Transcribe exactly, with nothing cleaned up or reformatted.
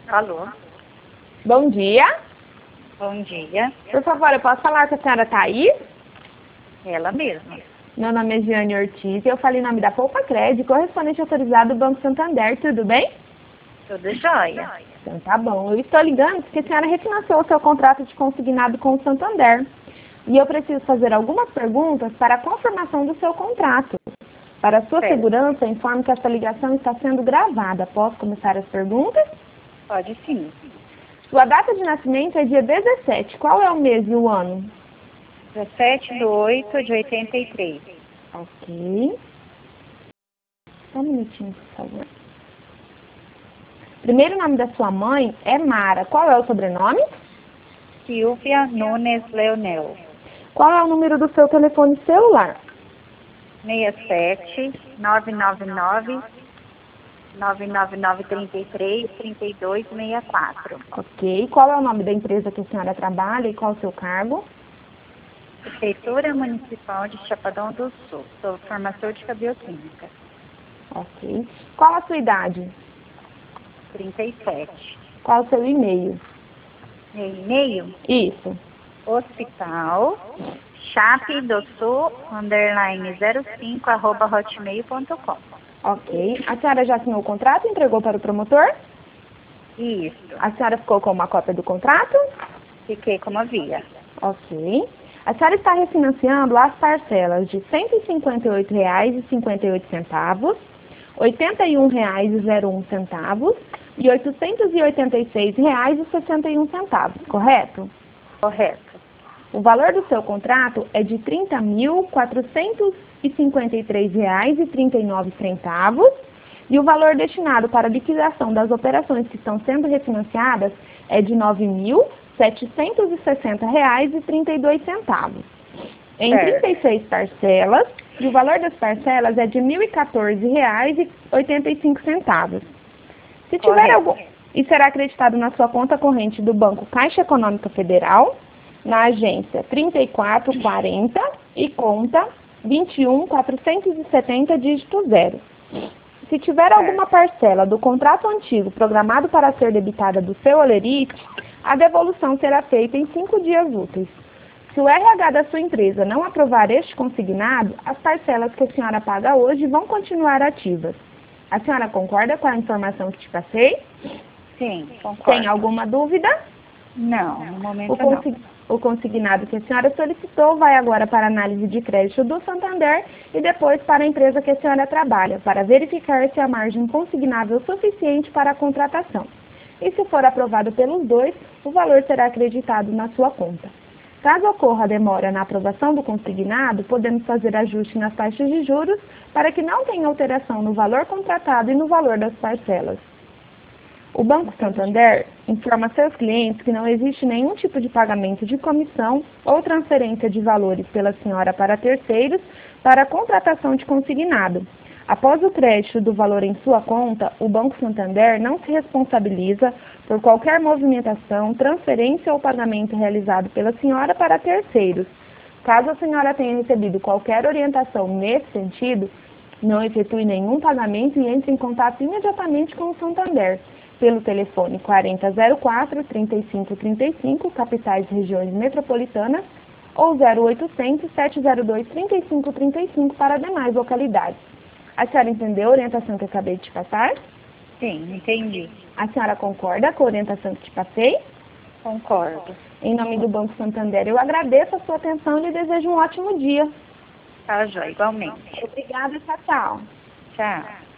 Alô, Bom dia. bom dia. Por favor, eu posso falar com a senhora Thaís? Ela mesma. Meu nome é Giane Ortiz e eu falei em nome da Poupa Crédito, correspondente autorizado do Banco Santander. Tudo bem? Tudo jóia. Então tá bom. Eu estou ligando porque a senhora refinanciou o seu contrato de consignado com o Santander. E eu preciso fazer algumas perguntas para a confirmação do seu contrato. Para a sua Certo. segurança, informo que esta ligação está sendo gravada. Posso começar as perguntas? Pode sim. Sua data de nascimento é dia dezessete. Qual é o mês e o ano? dezessete de oito de oitenta e três. Ok. Só um minutinho, por favor. Primeiro nome da sua mãe é Mara. Qual é o sobrenome? Silvia Nunes Leonel. Qual é o número do seu telefone celular? seis sete nove nove nove nove nove nove três três três dois seis quatro. Ok. Qual é o nome da empresa que a senhora trabalha e qual o seu cargo? Prefeitura Municipal de Chapadão do Sul. Sou farmacêutica bioquímica. Ok. Qual a sua idade? trinta e sete. Qual o seu e-mail? Meu e-mail, Isso. hospital chape do sul underline zero cinco arroba hotmail ponto com. Ok. A senhora já assinou o contrato e entregou para o promotor? Isso. A senhora ficou com uma cópia do contrato? Fiquei como havia. Ok. A senhora está refinanciando as parcelas de cento e cinquenta e oito reais e cinquenta e oito centavos, oitenta e um reais e zero um centavos e oitocentos e oitenta e seis reais e sessenta e um centavos, correto? Correto. O valor do seu contrato é de trinta mil quatrocentos e cinquenta e três reais e trinta e nove centavos e o valor destinado para a liquidação das operações que estão sendo refinanciadas é de nove mil setecentos e sessenta reais e trinta e dois centavos. Em Certo. trinta e seis parcelas, e o valor das parcelas é de mil e quatorze reais e oitenta e cinco centavos. Se tiver Correto. algum, e será acreditado na sua conta corrente do Banco Caixa Econômica Federal, na agência trinta e quatro quarenta e conta vinte e um quatrocentos e setenta, dígito zero. Se tiver alguma parcela do contrato antigo programado para ser debitada do seu holerite, a devolução será feita em cinco dias úteis. Se o R H da sua empresa não aprovar este consignado, as parcelas que a senhora paga hoje vão continuar ativas. A senhora concorda com a informação que te passei? Sim, concordo. Tem alguma dúvida? Não, no momento O, consi- o consignado que a senhora solicitou vai agora para a análise de crédito do Santander e depois para a empresa que a senhora trabalha, para verificar se a margem consignável suficiente para a contratação. E se for aprovado pelos dois, o valor será acreditado na sua conta. Caso ocorra demora na aprovação do consignado, podemos fazer ajuste nas taxas de juros para que não tenha alteração no valor contratado e no valor das parcelas. O Banco Santander informa a seus clientes que não existe nenhum tipo de pagamento de comissão ou transferência de valores pela senhora para terceiros para a contratação de consignado. Após o crédito do valor em sua conta, o Banco Santander não se responsabiliza por qualquer movimentação, transferência ou pagamento realizado pela senhora para terceiros. Caso a senhora tenha recebido qualquer orientação nesse sentido, não efetue nenhum pagamento e entre em contato imediatamente com o Santander, pelo telefone quarenta zero quatro, trinta e cinco trinta e cinco, capitais e regiões metropolitanas, ou zero oitocentos, sete zero dois, trinta e cinco trinta e cinco para demais localidades. A senhora entendeu a orientação que eu acabei de te passar? Sim, entendi. A senhora concorda com a orientação que te passei? Concordo. Em nome do Banco Santander, eu agradeço a sua atenção e lhe desejo um ótimo dia. Tá, joia, igualmente. Obrigada, tchau, tchau. Tchau.